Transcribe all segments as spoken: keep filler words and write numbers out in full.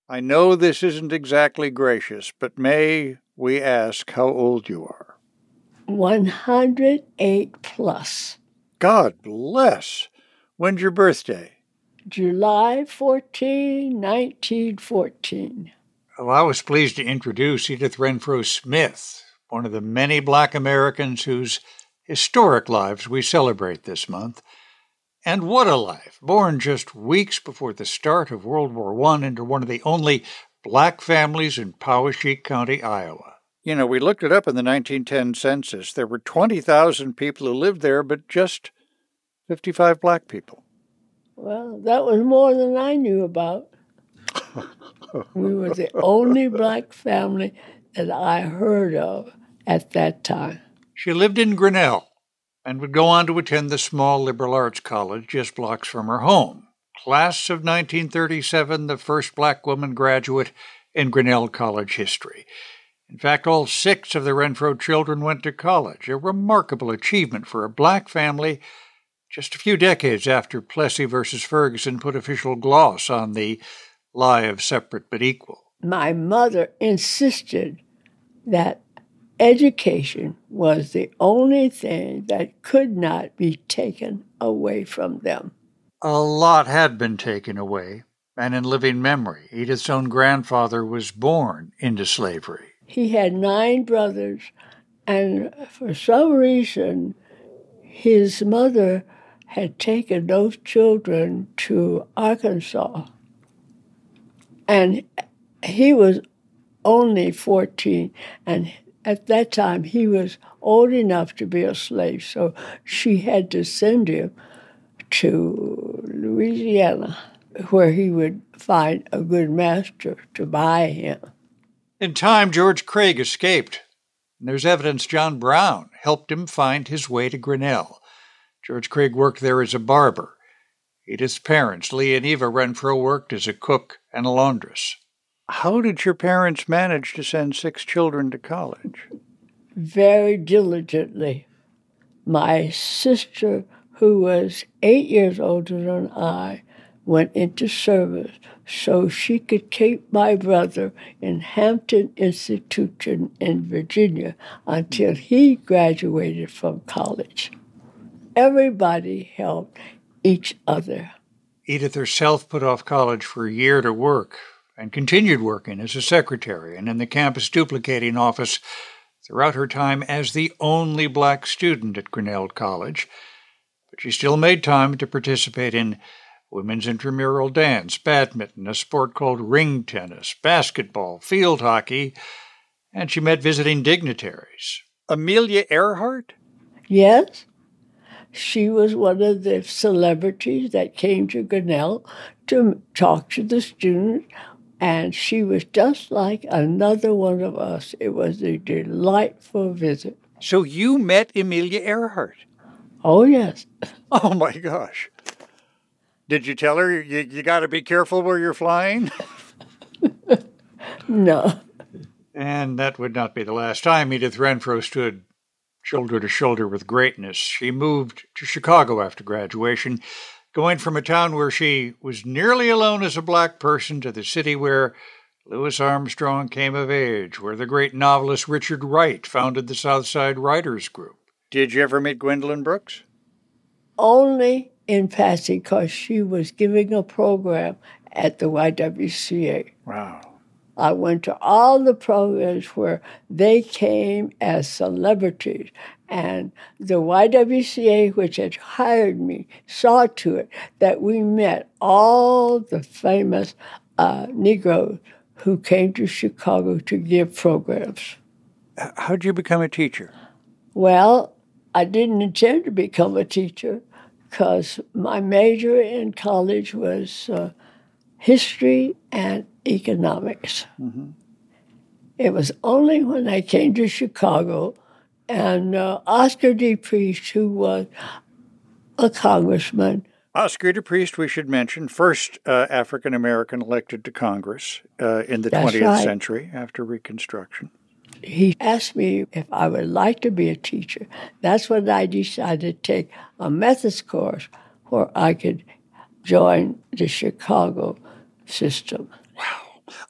I know this isn't exactly gracious, but may we ask how old you are? one hundred eight plus. God bless. When's your birthday? July fourteenth, nineteen fourteen. Well, I was pleased to introduce Edith Renfrew Smith, one of the many Black Americans whose historic lives we celebrate this month. And what a life! Born just weeks before the start of World War One into one of the only Black families in Poweshiek County, Iowa. You know, we looked it up in the nineteen ten census. There were twenty thousand people who lived there, but just fifty-five Black people. Well, that was more than I knew about. We were the only Black family that I heard of at that time. She lived in Grinnell and would go on to attend the small liberal arts college just blocks from her home. Class of nineteen thirty-seven, the first Black woman graduate in Grinnell College history. In fact, all six of the Renfrew children went to college, a remarkable achievement for a Black family just a few decades after Plessy versus Ferguson put official gloss on the lie of separate but equal. My mother insisted that education was the only thing that could not be taken away from them. A lot had been taken away, and in living memory, Edith's own grandfather was born into slavery. He had nine brothers, and for some reason, his mother had taken those children to Arkansas. And he was only fourteen, and at that time he was old enough to be a slave, so she had to send him to Louisiana, where he would find a good master to buy him. In time, George Craig escaped, and there's evidence John Brown helped him find his way to Grinnell. George Craig worked there as a barber. Edith's parents, Lee and Eva Renfrew, worked as a cook and a laundress. How did your parents manage to send six children to college? Very diligently. My sister, who was eight years older than I, went into service so she could keep my brother in Hampton Institution in Virginia until he graduated from college. Everybody helped each other. Edith herself put off college for a year to work and continued working as a secretary and in the campus duplicating office throughout her time as the only Black student at Grinnell College. But she still made time to participate in women's intramural dance, badminton, a sport called ring tennis, basketball, field hockey, and she met visiting dignitaries. Amelia Earhart? Yes. She was one of the celebrities that came to Grinnell to talk to the students, and she was just like another one of us. It was a delightful visit. So you met Amelia Earhart? Oh, yes. Oh, my gosh. Did you tell her you, you got to be careful where you're flying? No. And that would not be the last time Edith Renfrew stood shoulder to shoulder with greatness. She moved to Chicago after graduation, going from a town where she was nearly alone as a Black person to the city where Louis Armstrong came of age, where the great novelist Richard Wright founded the Southside Writers Group. Did you ever meet Gwendolyn Brooks? Only in passing, because she was giving a program at the Y W C A. Wow. I went to all the programs where they came as celebrities, and the Y W C A, which had hired me, saw to it that we met all the famous uh, Negroes who came to Chicago to give programs. How did you become a teacher? Well, I didn't intend to become a teacher because my major in college was uh, history and economics. Mm-hmm. It was only when I came to Chicago and uh, Oscar D. Priest, who was a congressman. Oscar D. Priest, we should mention, first uh, African-American elected to Congress uh, in the twentieth right. century after Reconstruction. He asked me if I would like to be a teacher. That's when I decided to take a Methodist course where I could join the Chicago system. Wow.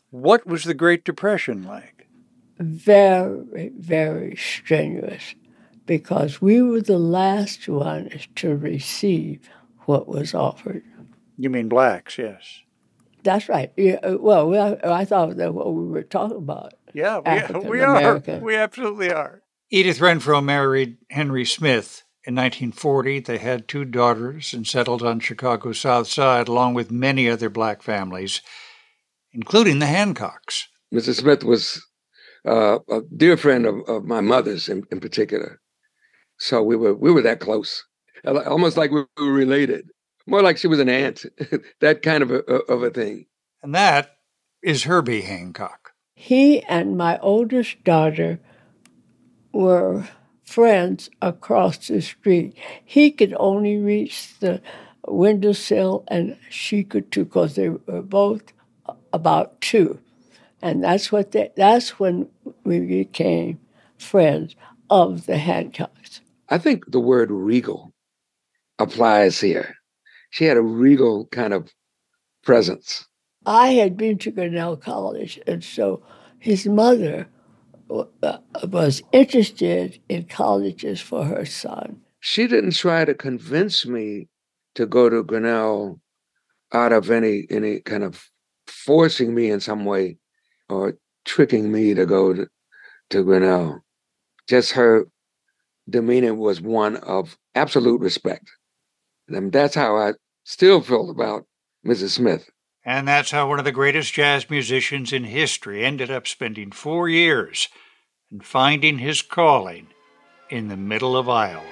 What was the Great Depression like? Very, very strenuous, because we were the last ones to receive what was offered. You mean blacks, yes. That's right. Yeah, well, we, I thought that's what we were talking about. Yeah, we, we are. We absolutely are. Edith Renfro married Henry Smith in nineteen forty. They had two daughters and settled on Chicago's South Side, along with many other black families, including the Hancocks. Missus Smith was uh, a dear friend of, of my mother's in, in particular. So we were we were that close, almost like we were related. More like she was an aunt, that kind of a, of a thing. And that is Herbie Hancock. He and my oldest daughter were friends across the street. He could only reach the windowsill, and she could too, because they were both about two. And that's what they, that's when we became friends of the Hancocks. I think the word regal applies here. She had a regal kind of presence. I had been to Grinnell College, and so his mother was interested in colleges for her son. She didn't try to convince me to go to Grinnell out of any any kind of forcing me in some way or tricking me to go to, to Grinnell. Just her demeanor was one of absolute respect. And that's how I still feel about Missus Smith. And that's how one of the greatest jazz musicians in history ended up spending four years and finding his calling in the middle of Iowa.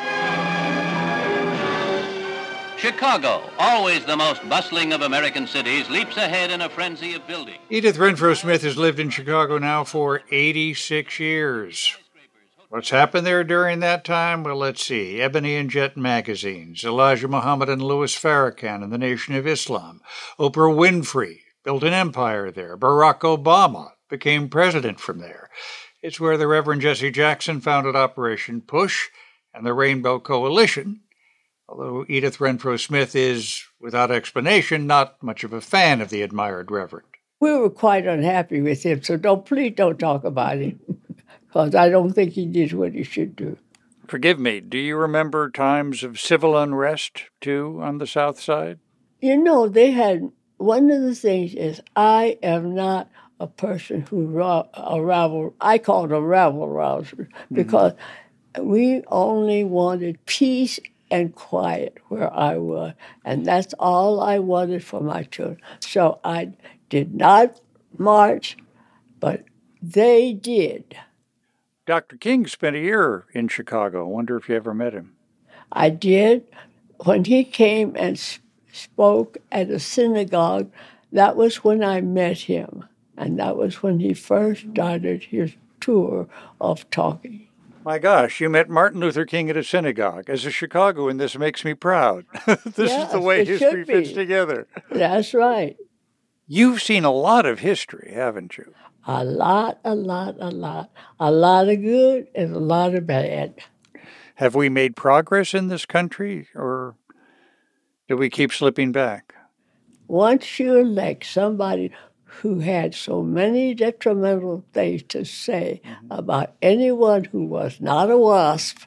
Chicago, always the most bustling of American cities, leaps ahead in a frenzy of building. Edith Renfro Smith has lived in Chicago now for eighty-six years. What's happened there during that time? Well, let's see. Ebony and Jet magazines, Elijah Muhammad and Louis Farrakhan and the Nation of Islam. Oprah Winfrey built an empire there. Barack Obama became president from there. It's where the Reverend Jesse Jackson founded Operation Push and the Rainbow Coalition, although Edith Renfro Smith is, without explanation, not much of a fan of the admired Reverend. We were quite unhappy with him, so don't please don't talk about him. Because I don't think he did what he should do. Forgive me, do you remember times of civil unrest, too, on the South Side? You know, they had, one of the things is I am not a person who, ra- a rabble, I call it a rabble rouser, because mm-hmm. we only wanted peace and quiet where I was, and that's all I wanted for my children. So I did not march, but they did. Doctor King spent a year in Chicago. I wonder if you ever met him. I did. When he came and sp- spoke at a synagogue, that was when I met him. And that was when he first started his tour of talking. My gosh, you met Martin Luther King at a synagogue. As a Chicagoan, this makes me proud. This yes, is the way history be. fits together. That's right. You've seen a lot of history, haven't you? A lot, a lot, a lot. A lot of good and a lot of bad. Have we made progress in this country, or do we keep slipping back? Once you elect somebody who had so many detrimental things to say mm-hmm. about anyone who was not a WASP,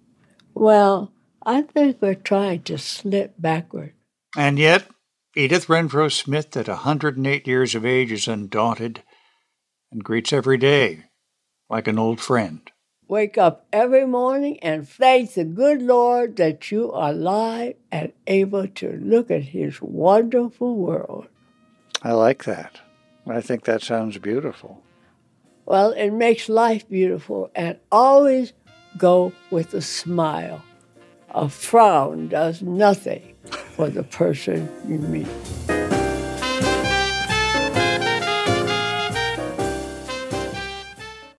well, I think we're trying to slip backward. And yet, Edith Renfro Smith, at one hundred eight years of age, is undaunted and greets every day like an old friend. Wake up every morning and thank the good Lord that you are alive and able to look at his wonderful world. I like that. I think that sounds beautiful. Well, it makes life beautiful, and always go with a smile. A frown does nothing for the person you meet.